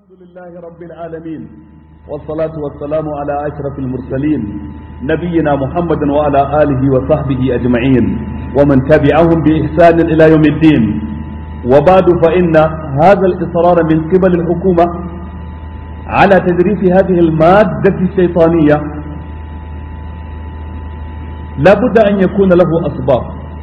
الحمد لله رب العالمين والصلاة والسلام على أشرف المرسلين نبينا محمد وعلى آله وصحبه أجمعين ومن تبعهم بإحسان إلى يوم الدين وبعد فإن هذا الإصرار من قبل الحكومة على تدريس هذه المادة الشيطانية لا بد أن يكون له أسباب،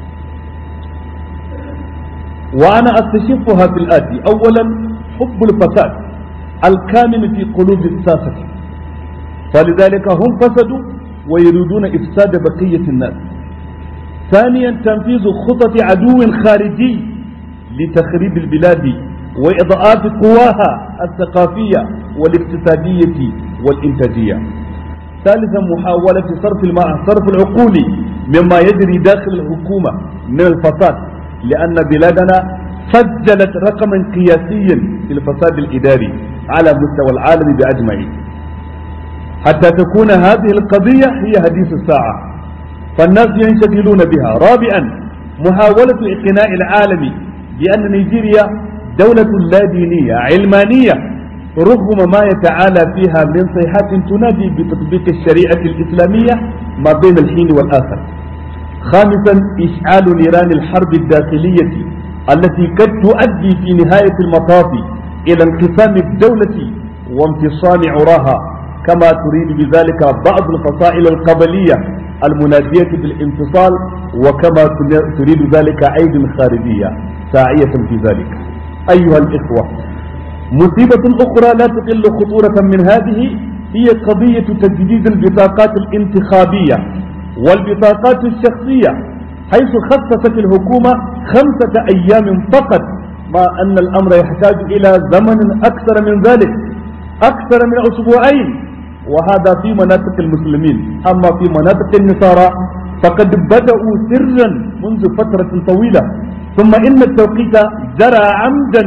وأنا أستشفها في الآتي: أولا حب الفساد الكامن في قلوب الساسة، فلذلك هم فسدوا ويريدون إفساد بقية الناس. ثانيا تنفيذ خطط عدو خارجي لتخريب البلاد وإضعاف قواها الثقافية والاقتصادية والإنتاجية. ثالثا محاولة صرف العقول مما يجري داخل الحكومة من الفساد، لأن بلادنا سجلت رقما قياسيا في الفساد الإداري على مستوى العالم بأجمعه، حتى تكون هذه القضية هي حديث الساعة فالناس ينشغلون بها. رابعا محاولة إقناع العالم بأن نيجيريا دولة لا دينية علمانية رغم ما يتعالى فيها من صيحات تنادي بتطبيق الشريعة الإسلامية ما بين الحين والآخر. خامسا إشعال نيران الحرب الداخلية التي قد تؤدي في نهاية المطاف إلى انقسام الدولة وانفصام عراها، كما تريد بذلك بعض الفصائل القبلية المنادية بالانفصال، وكما تريد ذلك أيدي خارجية ساعية في ذلك. أيها الإخوة، مصيبة أخرى لا تقل خطورة من هذه هي قضية تجديد البطاقات الانتخابية والبطاقات الشخصية، حيث خصصت الحكومة 5 أيام فقط، مع أن الأمر يحتاج إلى زمن أكثر من ذلك، أكثر من أسبوعين، وهذا في مناطق المسلمين. أما في مناطق النصارى فقد بدأوا سرا منذ فترة طويلة، ثم إن التوقيت جرى عمدا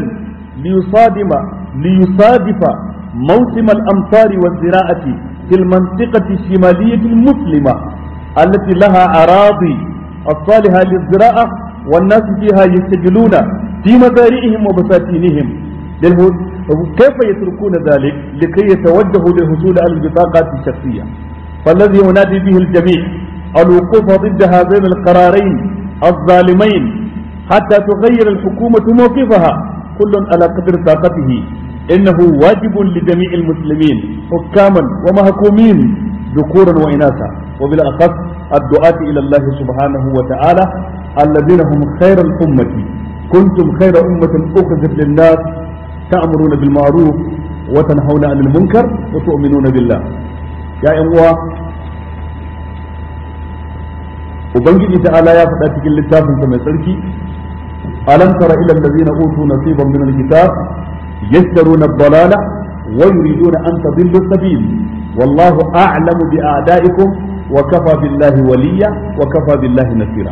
ليصادف موسم الأمطار والزراعة في المنطقة الشمالية المسلمة التي لها أراضي الصالحة للزراعة والناس فيها يشتغلون في مزارعهم وبساتينهم. كيف يتركون ذلك لكي يتوجهوا للحصول على البطاقات الشخصية؟ فالذي ينادي به الجميع الوقوف ضد هذين القرارين الظالمين حتى تغير الحكومة موقفها كل على قدر طاقته. إنه واجب لجميع المسلمين حكاما ومحكومين ذكورا وإناثا، وبالأخص الدعاة إلى الله سبحانه وتعالى الذين هم خير الأمة. كنتم خير أمة أخرجت للناس تأمرون بالمعروف وتنهون عن المنكر وتؤمنون بالله. يا أخوة، وبنجي تعالى يا فتاة كل الكتاب من سركي: ألم تر إلى الذين أوتوا نصيبا من الكتاب يشترون الضلالة ويريدون أن تضلوا السبيل والله أعلم بأعدائكم وكفى بالله وليا وكفى بالله نصيرا.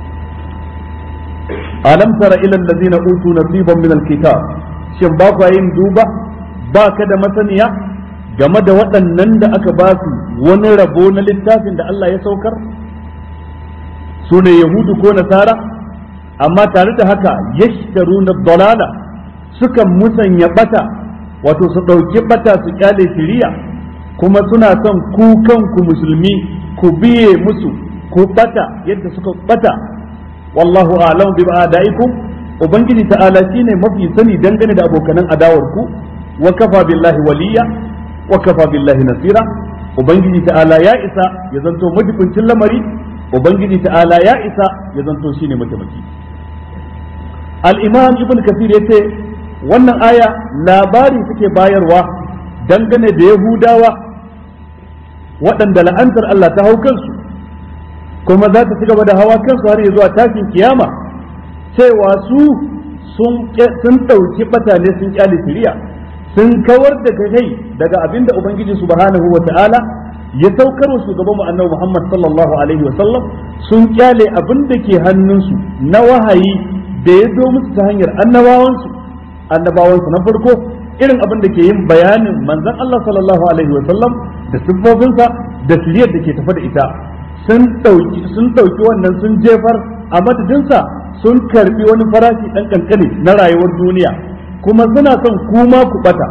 ألم تر إلى الذين أوتوا نصيبا من الكتاب، shin ba ku yin duba ba ka da masaniya game da waɗannan da aka ba su wani rabo na littafin da Allah ya saukar, su ne Yahudu ko Nasara, amma tare da haka yashtaruna dalala, sukan musanya bata, wato su ɗauki bata su kyale shiriya, kuma suna son ku kanku musulmi ku biye musu ku bata yadda suka bata. wallahu a'lamu bi a'daikum, ubangiji ta'ala shine mafi sani dangane da abokanan adawarku. wa kafa billahi waliya wa kafa billahi nasira, ubangiji ta'ala ya isa ya zanto majibincin lamari, ubangiji ta'ala ya isa ya zanto shine mataimaki. al-imam ibn kathir yace wannan aya labari take bayarwa dangane da yahudawa waɗanda la'antar Allah ta hau kansu, kuma za ta ci gaba da hawa kansu har zuwa tashin kiyama, cewa su sun ɗauki batane sun kyale shiriya, sun kawar da kai daga abinda ubangiji subhanahu wa ta'ala ya saukar wa shugabanmu annabi Muhammad sallallahu alaihi wa sallam, sun kyale abin da ke hannunsu na wahayi da ya zo musu ta hanyar annabawansu na farko, irin abin da ke yin bayanin manzon Allah sallallahu alaihi wa sallam da siffofinsa da shiriyar da ke tafa da ita. Sun ɗauki wannan sun jefar, a madadinsa sun karbi wani farashi ɗan ƙanƙani na rayuwar duniya, kuma suna son kuma ku bata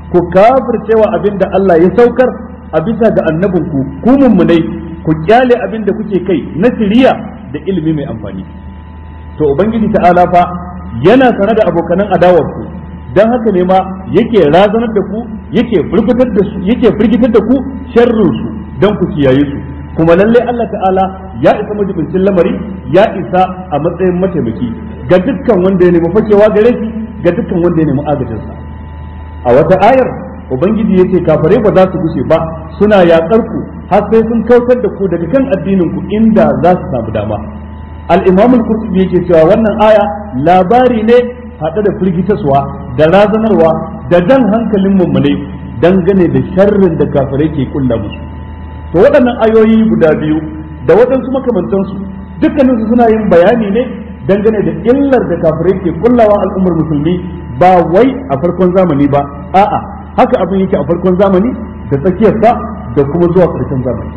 ku kafircewa abinda Allah ya saukar a bisa ga annabinku ku mummunai ku kyale abinda kuke kai na shiriya da ilimi mai amfani. To ubangiji ta'ala fa yana sanar da abokanan adawarku, dan haka ne ma yake razanar da ku, yake firgitar da ku sharrin su dan ku kiyaye su. Kuma lalle Allah ta'ala ya isa majibincin lamari, ya isa a matsayin mataimaki ga dukkan wanda ya nemi fakewa gare shi, ga dukkan wanda ya nemi agajin sa. A wata ayar ubangiji yace kafare ba za su gushe ba suna yaƙar ku har sai sun kautar da ku daga kan addinin ku inda za su samu dama. Al-Imam al-Qurtubi yake cewa wannan aya labari ne hada da firgitaswa da razanarwa da jan hankalin mummune dangane da sharrin da kafare ke kulla musu. To waɗannan ayoyi guda biyu da waɗansu makamantansu dukkaninsu suna yin bayani ne dangane da illar da kafirai ke kullawa al'ummar musulmi ba wai a farkon zamani ba, a'a haka abin yake a farkon zamani da tsakiyarsa da kuma zuwa ƙarshen zamani.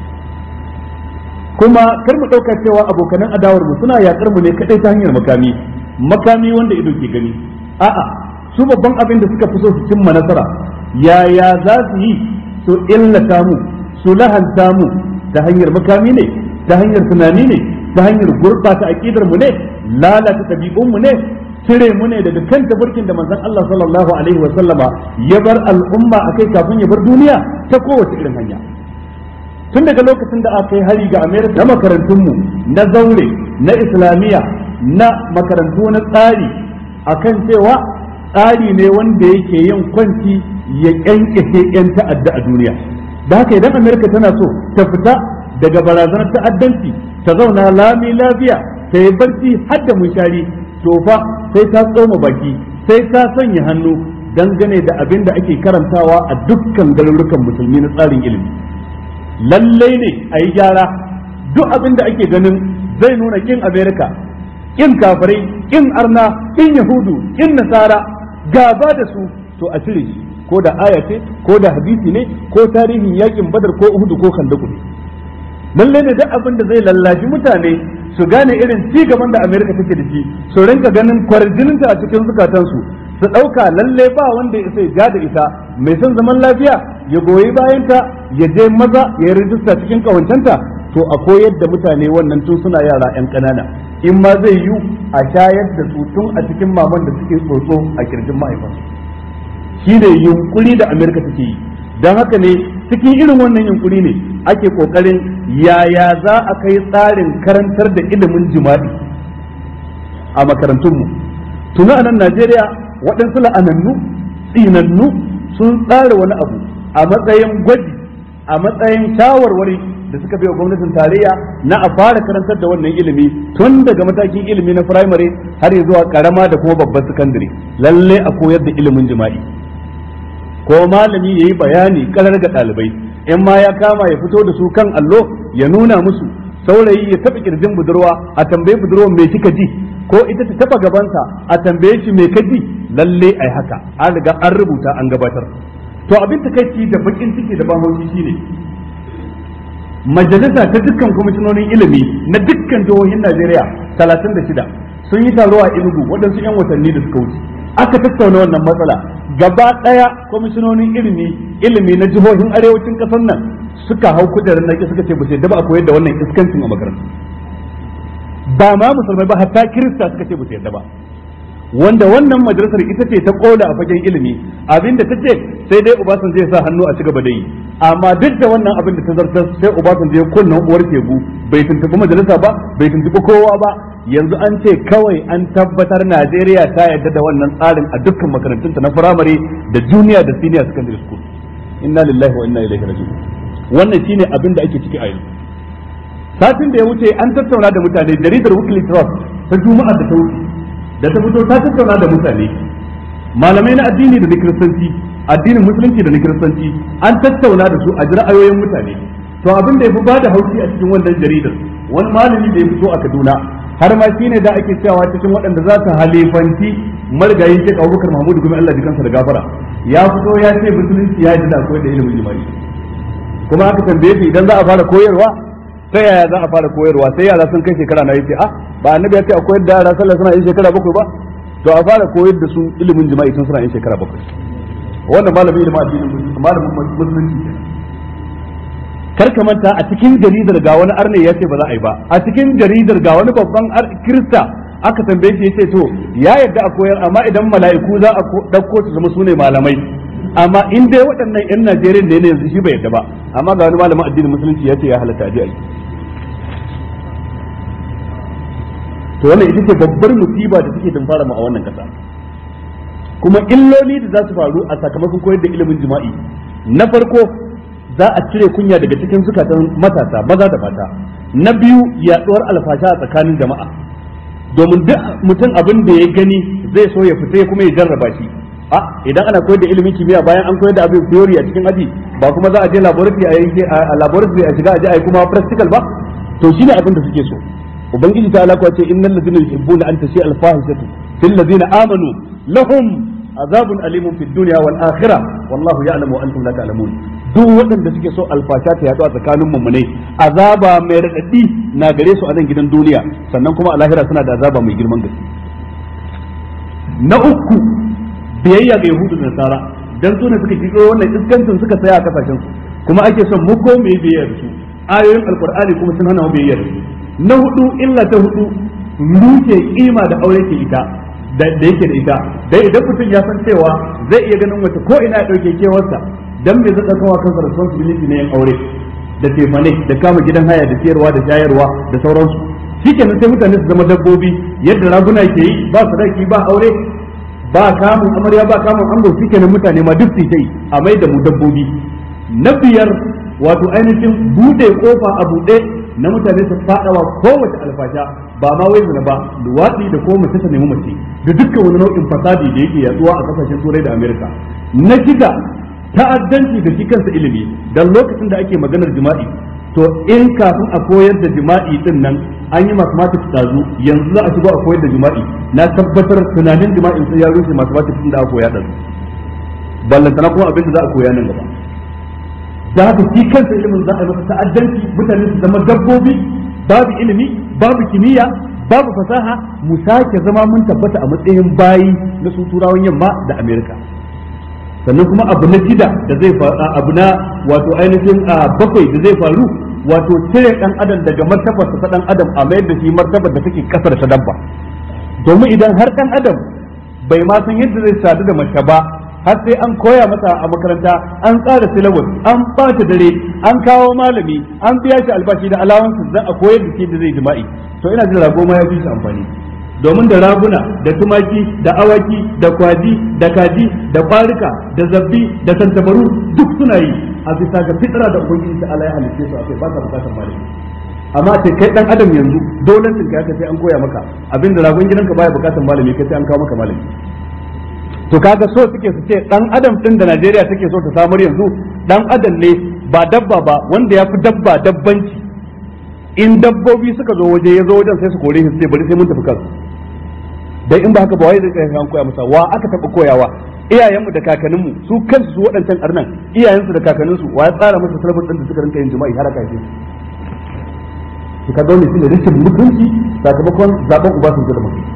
Kuma kar mu ɗauka cewa abokanan adawar mu suna yaƙar mu ne kaɗai ta hanyar makami wanda ido ke gani, a'a su babban abin da suka fi so su cimma nasara yaya za su yi su illata mu, su lahanta mu ta hanyar makami ne, ta hanyar tunani ne, ta hanyar gurɓata aqidar mu ne, lalata ɗabi'un mu ne, cire mu ne daga kan tabarkin da manzon Allah sallallahu alaihi wa sallama ya bar al'umma akai kafin ya bar duniya ta kowace irin hanya. Tun daga lokacin da aka yi hari ga Amerika na makarantun mu na zaure, na islamiyya, na makarantu na tsari akan cewa tsari ne wanda yake yin kwanci ya kyankyashe 'yan ta'adda a duniya. Da haka idan Amerika tana so ta fita daga barazanar ta'addanci ta zauna lami lafiya ta yi barci har da munshari, to fa sai ta tsoma baki, sai ta sanya hannu dangane da abin da ake karantawa a dukkan garurukan musulmi na tsarin ilimi. Lallai ne a yi gyara duk abin da ake ganin zai nuna kin Amerika, kin kafirai, kin arna, kin yahudu, kin nasara, gaba da su, to a cire shi, ko da aya ce, ko da hadisi ne, ko tarihin yakin Badar ko Uhud ko Khandaq ne. Lalle ne duk abin da zai lallashi mutane su gane irin ci gaban da Amerika take da shi, su rinka ganin kwarjininta a cikin zukatansu, su ɗauka lalle ba wanda ya sai ja da ita, mai son zaman lafiya ya goyi bayanta, ya je maza ya rijista cikin kawancenta, to a koyar da mutane wannan tun suna yara 'yan ƙanana, in ma zai yiwu a shayar da su tun a cikin maman da suke tsotso a kirjin mahaifansu. Shi ne yunkuri da Amerika take yi, don haka ne cikin irin wannan yunkuri ne ake kokarin yaya za a kai tsarin karantar da ilimin jima'i a makarantunmu. Tuna a nan Najeriya waɗansu la'anannu tsinannu sun tsara wani abu a matsayin gwaji, a matsayin shawarwari da suka bai wa gwamnatin tarayya na a fara karantar da wannan ilimi tun daga matakin ilimi na firamare har zuwa karama da kuma babban sakandare, lalle a koyar da ilimin jima'i. Ko malami yayi bayani karar ga ɗalibai, in ma ya kama ya fito da su kan allo ya nuna musu, saurayi ya taɓa kirjin budurwa a tambaye budurwa me kika ji, ko ita ta taɓa gabansa a tambaye shi me ka ji, lalle ai haka an riga an rubuta an gabatar. To abin takaici da bakin ciki da bamoci shine majalisa ta dukkan kwamishinonin ilimi na dukkan jihohin Najeriya 36 sun yi taro a Enugu waɗansu 'yan watanni da suka wuce, aka tattauna wannan matsala gaba ɗaya. Kwamishinonin ilimi na jihohin arewacin ƙasar nan suka hau kujerar naki suka ce ba sai da ba a koyar da wannan iskancin a makarantu, ba ma musulmai ba hatta kirista suka ce ba sai da ba. Wanda wannan majalisar ita ce ta kola a fagen ilimi, abinda ta ce sai dai Obasanjo ya sa hannu a ci gaba da yi, amma duk da wannan abin da ta zartar sai Obasanjo ya kunnan uwar tegu, bai tuntuɓi majalisa ba, bai tuntuɓi kowa ba. Yanzu an ce kawai an tabbatar Najeriya ta yarda da wannan tsarin a dukkan makarantunta na firamare da junior da senior secondary school. Inna lillahi wa inna ilaihi raji'un. Wannan shine abin da ake ciki a yanzu. Satin da ya wuce an tattauna da mutane, jaridar Weekly Trust ta Juma'a da ta wuce da ta fito ta tattauna da mutane, malamai na addini da na kiristanci, addinin musulunci da na kiristanci, an tattauna da su a ji ra'ayoyin mutane. To abin da ya fi bada haushi a cikin wannan jaridar, wani malami da ya fito a Kaduna, har ma shine da ake cewa cikin waɗanda za su halifanci marigayi Sheikh Abubakar Mahmud Gumi Allah jikansa da gafara, ya fito ya ce musulunci ya ji da koyar da ilimin jima'i. Kuma aka tambaye shi idan za a fara koyarwa ta yaya za a fara koyarwa, sai yara sun kai shekara na yace ba annabi ya ce a koyar da yara sallah suna yin shekara 7 ba, to a fara koyar da su ilimin jima'i tun suna yin shekara 7. wannan malamin ilimin addinin malamin musulunci kar ka manta a cikin jaridar ga wani arne ya ce ba za a yi ba, a cikin jaridar ga wani babban kirista aka tambaye shi yace to ya yadda a koyar amma idan mala'iku za a dauko su zama sune malamai, amma in dai waɗannan yan Najeriya ne yanzu shi bai yadda ba, amma ga wani malamin addinin musulunci ya ce ya halatta a ji aiki. To wannan ita ce babbar musiba da take fara mu a wannan kasa, kuma illoli da za su faru a sakamakon koyar da ilimin jima'i. Na farko za a cire kunya daga cikin zukatan matasa maza da mata. Na biyu yaduwar alfasha a tsakanin jama'a, domin duk mutum abin da ya gani zai so ya fita kuma ya jarraba shi. Idan ana koyar da ilimin kimiyya bayan an koyar da abin theory a cikin aji, ba kuma za a je laboratory a shiga aji a yi kuma practical ba, to shine abin da suke so. Ubangiji ta alaka ce innal ladina yuhibbuna an tashi al-fahishatu fil ladina amanu lahum azabun alimun fid dunya wal akhirah wallahu ya'lamu wa antum la ta'lamun. Duk waɗanda suke so alfasha ta yaɗu a tsakanin mummunai, azaba mai raɗaɗi na gare su a nan gidan duniya, sannan kuma a lahira suna da azaba mai girman gaske. Na uku, biyayya ga Yahudu da Nasara, dan su ne suka kiro wannan iskancin suka saya a kasashen su, kuma ake son mu ko mu yi biyayya da su. Ayoyin Alkur'ani kuma sun hana mu biyayya da su. Na hudu, illa ta hudu, ruke kima da aure ke ita da yake da ita. Dai idan mutum ya san cewa zai iya ganin wata ko ina ya dauke kewarsa, dan me zai dauka kansa responsibility ne yin aure da tefane da kama gidan haya da siyarwa da shayarwa da sauransu. Shikenan sai mutane su zama dabbobi yadda raguna ke yi, ba sadaki ba aure ba kamun amarya ba kamun ango, shikenan mutane ma duk su yi a mai da mu dabbobi. Na biyar, wato ainihin bude kofa a bude na mutane su fadawa kowace alfasha, ba ma wai zina ba, luwaɗi da ko mace ta nemi mace da dukkan wani nau'in fasadi da yake yaduwa a kasashen Turai da Amerika. Na shida, ta'addanci da shi kansa ilimi, dan lokacin da ake maganar jima'i, to in kafin a koyar da jima'i din nan an yi mathematics dazu, yanzu za a shigo a koyar da jima'i, na tabbatar tunanin jima'in sai ya rushe mathematics din da aka koya dazu, ballantana kuma abin da za a koya nan gaba. Da haka shi kansa ilimin za a yi masa ta'addanci, mutane su zama dabbobi, babu ilimi, babu kimiyya, babu fasaha, mu sake zama mun tabbata a matsayin bayi na su turawan yamma da Amerika. Sannan kuma abu na shida da zai faru, abu na wato ainihin bakwai da zai faru, wato cire dan adam daga martabar ta dan adam a mayar da shi martabar da take kasar ta dabba. Domin idan har dan adam bai ma san yadda zai sadu da mace ba, har sai an koya masa a makaranta, an tsara syllabus, an bata dare, an kawo malami, an biya shi albashi da alawansu za a koyar da shi da zai jima'i, to ina jin rago ma ya fi shi amfani. Domin da raguna da tumaki da awaki da kwaji da kaji da kwarika da zabbi da tantabaru duk suna yi a bisa ga fitra da ubangiji ta Allah ya halice su akai ba ka bukatar malami. Amma sai kai dan adam yanzu dole sun kai sai an koya maka abinda ragon gidanka baya bukatar malami kai sai an kawo maka malami. To kaga so suke su ce dan adam din da Najeriya take so ta samar yanzu dan adam ne ba dabba ba, wanda ya fi dabba dabbanci. In dabbobi suka zo waje ya zo wajen sai su kore shi sai bari sai mun tafi kansu. Dan in ba haka ba wai zai tsaya an koya masa, wa aka taba koyawa? Iyayenmu da kakanninmu, su kansu su waɗancan arnan, iyayensu da kakanninsu, wa ya tsara masa salafin din da suka rinka yin jima'i har aka yi su ka daune su da rikin mutunci sakamakon zaben uba sun da mutunci.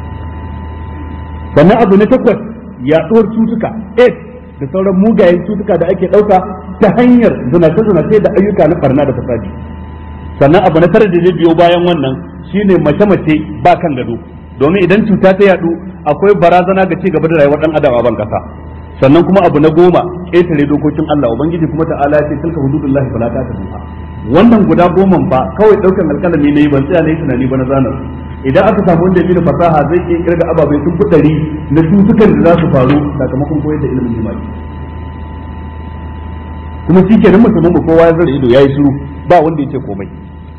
Sannan abu na takwas, yaɗuwar cutuka AIDS da sauran mugayen cutuka da ake ɗauka ta hanyar zinace-zinace da ayyuka na barna da fasadi. Sannan abu na tara da zai biyo bayan wannan shine mace-mace ba kan gado, domin idan cuta ta yaɗu akwai barazana ga ci gaba da rayuwar ɗan adam a ban kasa. Sannan kuma abu na goma, ƙetare dokokin Allah, ubangiji kuma ta'ala ya ce tilka hududullahi fala ta'taduha. Wannan guda goman ba kawai ɗaukan alƙalami ne, ban tsaya na yi tunani ba na zanar. Idan aka samu wanda ya fasaha zai iya kirga ababai sun fi na cutukan da za su faru sakamakon koyar da ilimin jima'i. Kuma shi kenan musulman mu kowa ya zara ido ya yi shiru ba wanda ya ce komai.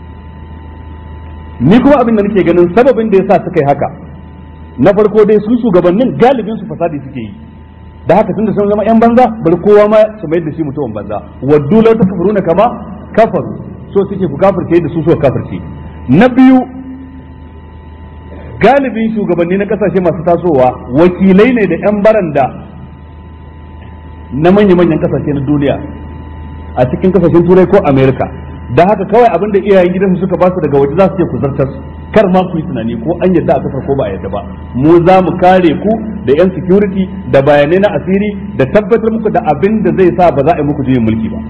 Ni kuma abin da nake ganin sababin da yasa suka yi haka, na farko dai su shugabannin galibin su fasadi suke yi, da haka tunda sun zama yan banza bari kowa ma su mai da shi mutumin banza. Waddu law takfuruna kama kafaru, so suke ku kafirce da su so kafirce. Na biyu, galibin shugabanni na kasashe masu tasowa wakilai ne da yan baranda na manya-manyan kasashe na duniya a cikin kasashen Turai ko Amerika. Da haka kawai abin da iyayen gidansu suka ba su daga waje za su ce ku zartar, kar ma ku yi tunani ko an yadda a kasar ko ba a yadda ba, mu za mu kare ku da yan security da bayanai na asiri da tabbatar muku da abin da zai sa ba za a yi muku juyin mulki ba.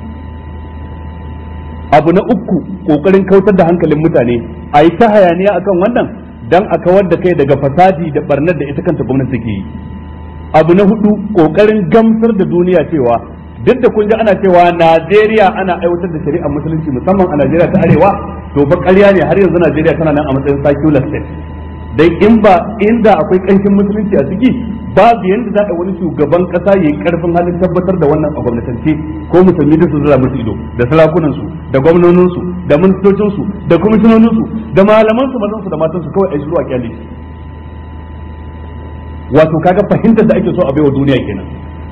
Abu na uku, kokarin kautar da hankalin mutane a yi ta hayaniya akan wannan dan a kawar da kai daga fasadi da barnar da ita kanta gwamnati take yi. Abu na hudu, kokarin gamsar da duniya cewa duk da kun ji ana cewa Najeriya ana aiwatar da shari'ar musulunci musamman a Najeriya ta arewa, to ba ƙarya ne, har yanzu Najeriya tana nan a matsayin secular state. Dan inda akwai ƙanshin musulunci a ciki, babu yanda za a wani shugaban kasa yayi karfin halin tabbatar da wannan a gwamnatance, ko musulmi da su zura musu ido, da sarakunan su, da gwamnonin su, da ministocin su, da kwamishinonin su, da malaman su, mazan su da matan su, kawai ai shiru a kyale. Wato kaga fahimtar da ake so a baiwa duniya kenan.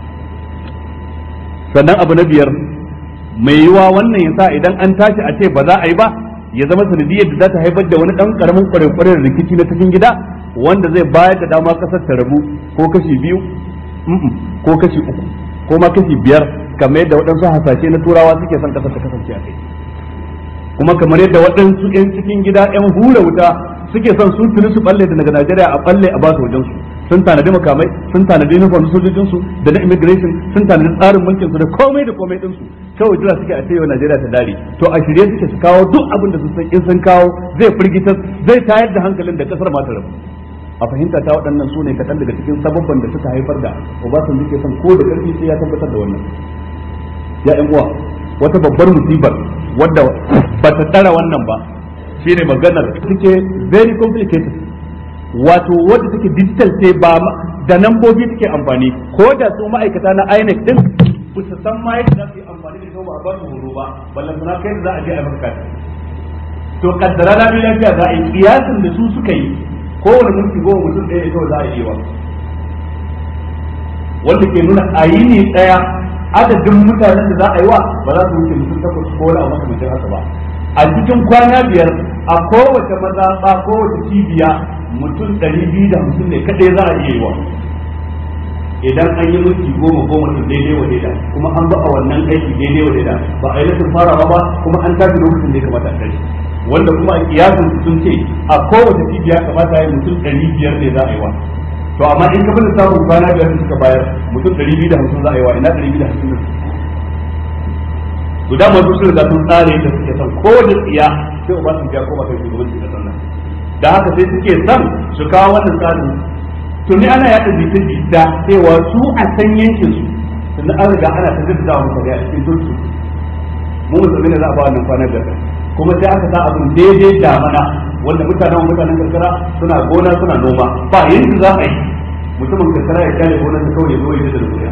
Sannan abu na biyar, mai yiwa wannan yasa idan an tashi a ce ba za a yi ba, ya zama sanadiyar da za ta haifar da wani dan karamin kwarekwaren rikici na cikin gida wanda zai bayar da dama kasar ta rabu ko kashi biyu ko kashi uku ko ma kashi biyar, kamar yadda waɗansu hasashe na turawa suke son kasar ta kasance a kai, kuma kamar yadda waɗansu 'yan cikin gida 'yan hura wuta suke son su tuni su balle daga Najeriya a balle a basu wajen su, sun tanadi makamai, sun tanadi uniform sojojin su da na immigration, sun tanadi tsarin mulkin su da komai din su, kawai jira suke a cewa Najeriya ta dare. To a shirye suke su kawo duk abin da su san in sun kawo zai firgitar, zai tayar da hankalin da kasar ma ta rabu. A fahimta ta waɗannan su ne kaɗan daga cikin sababban da suka haifar da Obasanjo ke son ko da ƙarfi sai ya tabbatar da wannan. Ya ƴan uwa, wata babbar musibar wadda ba ta tsara wannan ba shine maganar take very complicated, wato wadda take digital ce ba da nambobi take amfani, ko da su ma'aikata na INEC din ba su san ma yadda za su yi amfani da ita ba a ba su horo ba, ballan suna kai da za a je a maka. To kaddara na bi lafiya za a yi kiyasin da su suka yi, kowane minti goma mutum ɗaya ne kawai za a yi wa, wanda ke nuna a yi ne ɗaya adadin mutanen da za a yi wa ba za su wuce mutum takwas ko wani abu makamancin haka ba. A cikin kwana biyar a kowace mazaɓa kowace cibiya mutum 250 ne kaɗai za a iya yi wa, idan an yi minti goma su daidai wa daida, kuma an ba a wannan aiki daidai wa daida, ba a yi nufin farawa ba kuma an tafi lokacin da ya kamata a kai, wanda kuma a kiyasin sun ce a kowace cibiya kamata ya yi mutum 500 ne za a yi wa. To amma in ka bada samun kwana biyar da suka bayar mutum 250 za a yi wa, ina 250 guda masu sun riga sun tsare da suke son kowace tsiya sai Obasanjo ya koma kai shugabanci da sannan, da haka sai suke son su kawo wannan tsarin. Tuni ana yaɗa jita-jita cewa su a san yankin su, sannan an riga ana tafiya da mutane a cikin turki, mu musulmi ne za a ba wannan kwana biyar, kuma sai aka sa abin daidai damana wanda mutanen karkara suna gona suna noma, ba yanzu za a yi mutumin karkara ya kyale gonar ta kawai ya zo ya da kuriya.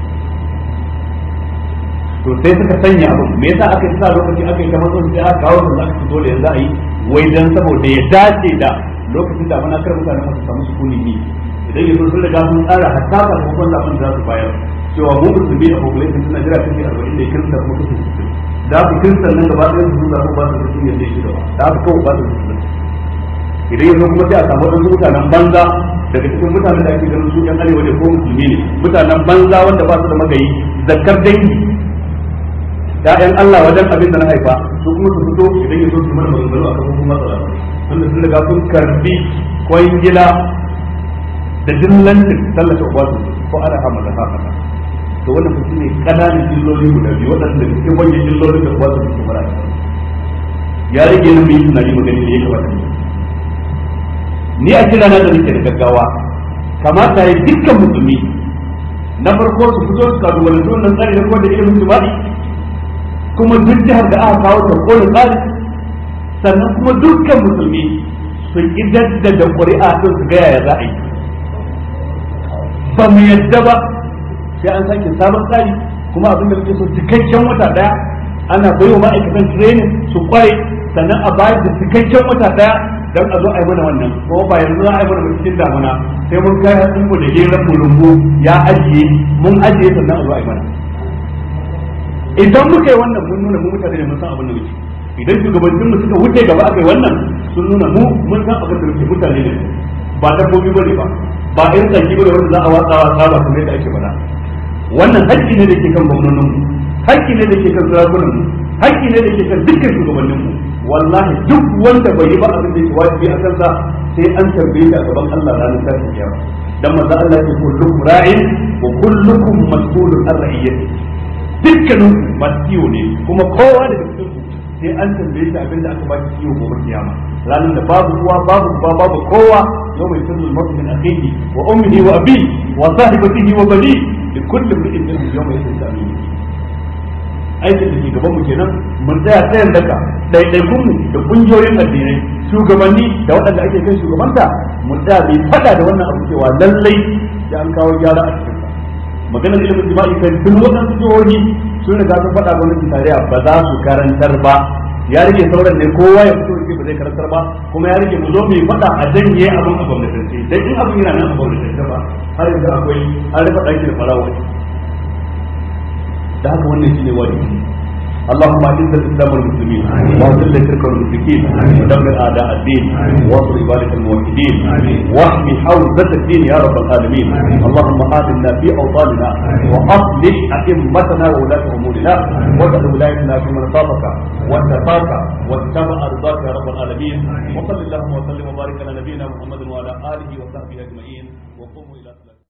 To sai suka sanya abin, me yasa aka sa lokaci aka yi kamar sai aka kawo su aka fito da yanzu a yi, wai dan saboda ya dace da lokacin damana kar mutane su samu sukuni ne. Idan yanzu sun riga sun tsara hatta sakamakon zaɓen da za su bayar cewa mu musulmi a population suna jira kashi 40 ne, kirista kuma kashi 60, da haka kiristan nan gaba ɗaya su zaɓen ba su da sun yadda shi gaba, da haka kawai ba su da su. Idan yanzu kuma sai a samu waɗansu mutanen banza daga cikin mutanen da ake ganin su ƴan arewa ne ko musulmi ne, mutanen banza wanda ba su da magayi, zakkar dangi, ƴaƴan Allah wajen abin da na haifa, su kuma su fito idan ya so su mana maganganu a kafofin matsala, tunda sun riga sun karbi kwangila da dillancin tallata Obasanjo ko ana hama da haka. To wannan su ne kananan illoli guda biyu waɗanda cikin manyan illolin da Obasanjo ke fara. Ya rage yin mai tunani magani da ya kamata ne. Ni a kira na da nake da gaggawa, kamata ya dukkan musulmi na farko su fito su kalubalanci wannan tsari na kuma da ilimin jima'i, kuma duk jihar da aka kawo ta kone tsari, sannan kuma dukkan musulmi su idar da ƙuri'a don su gaya ya za a yi. Ba mu yadda ba sai an sake sabon tsari, kuma abin da muke so cikakken wata daya ana bai wa ma'aikatan training su kware, sannan a bayar da cikakken wata daya don a zo a yi mana wannan, kuma ba yanzu za a yi mana cikin damuna sai mun kai hatsin mu da geran mu rumbu ya ajiye mun ajiye sannan a zo a yi mana. Idan muka yi wannan mun nuna mu mutane ne mun san abin da muke, idan shugabannin mu suka wuce gaba aka yi wannan sun nuna mu mun san abin da muke, mutane ne ba dabbobi bane ba irin tsaki bane wanda za a watsawa saba kamar yadda ake faɗa. Wannan haƙƙi ne da ke kan gwamnonin mu, haƙƙi ne da ke kan sarakunan mu, haƙƙi ne da ke kan dukkan shugabannin mu. Wallahi duk wanda bai yi ba abin da yake wajibi a kansa sai an tambaye shi a gaban Allah ranar tashin kiyama. dan manzo Allah ya kullukum ra'in wa kullukum mas'ulun an ra'iyyati dukkanin masu kiwo ne kuma kowa da cikin ku sai an tambaye shi abinda aka ba shi kiwo gobe kiyama ranar da babu uwa babu uba babu kowa yau mai sirrul mawt min akhihi wa ummihi wa abihi wa sahibatihi wa bani li kulli imrin minhum yawma yasal amin aikin da ke gaban mu kenan mun tsaya tsayin daka ɗaiɗaikun mu da kungiyoyin addinai shugabanni da waɗanda ake kai shugabanta mun tsaya bai faɗa da wannan abu cewa lallai da an kawo gyara a cikin maganar ilimin jima'i kan tun waɗansu jihohi sun riga sun faɗa gwamnati tarayya ba za su karantar ba ya rage sauran ne kowa ya fito yake ba zai karantar ba kuma ya rage mu zo mai faɗa a janye abin a gwamnatance dan in abin yana nan a gwamnatance ba har yanzu akwai an rufe ɗaki da farawa da haka wannan shine wajibi اللهم اعز الاسلام والمسلمين واذل الشرك والمشركين ودمر اعداء الدين وانصر عبادك الموحدين واحمي حوزه الدين يا رب العالمين اللهم امنا في اوطاننا واصلح ائمتنا وولاة امورنا واجعل ولايتنا في من خافك واتقاك واتبع رضاك يا رب العالمين وصل اللهم وسلم وبارك على نبينا محمد وعلى اله وصحبه اجمعين وقوموا الى